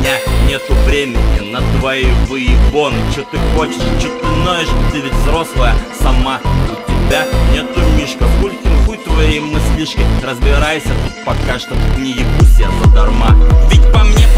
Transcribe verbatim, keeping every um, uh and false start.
меня нету времени на твои выебоны. Чё ты хочешь, чё ты ноешь, ты ведь взрослая сама. У тебя нету мишка, скольким хуй твои мыслишки. Разбирайся тут пока что, не ебусь я задарма. Ведь по мне